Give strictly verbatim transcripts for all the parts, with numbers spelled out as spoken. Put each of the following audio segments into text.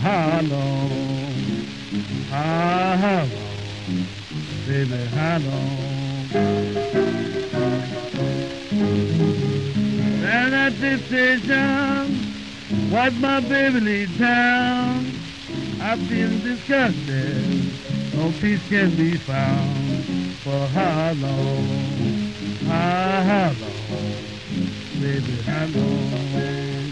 how long, how, how long, baby, how long? Down at the station, watch my baby leave town. I feel disgusted, no peace can be found. For how long, how, how long, baby, how long?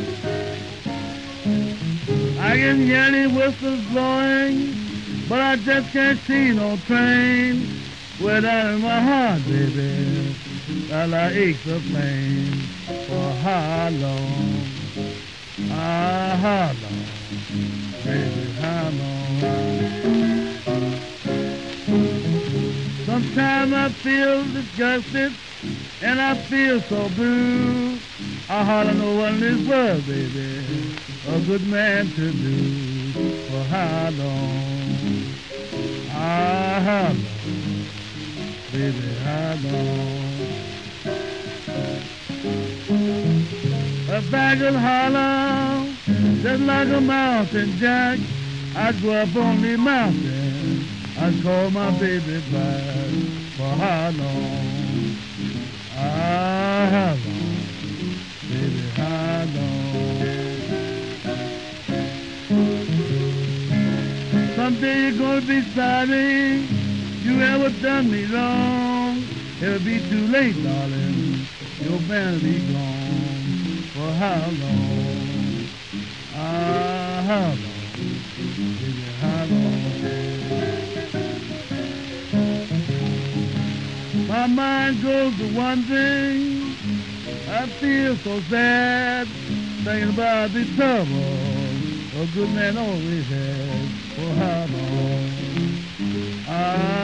I can hear the whistles blowing, but I just can't see no train. Way down in my heart, baby, while I ache the pain. For how long, ah, how long, baby, how long? Sometimes I feel disgusted and I feel so blue. I hardly know what in this world, baby, a good man to do. For how long, ah, how long, baby, how long? A bag of hollow, just like a mountain jack. I go up on the mountain, I call my baby back. For how long, ah, how long, baby, how long? Someday you're gonna be sorry you ever done me wrong. It'll be too late, darling, your man will be gone. For how long, ah, how long, baby, how long? My mind goes to one thing, I feel so sad, thinking about the trouble a good man always has. For how long, ah,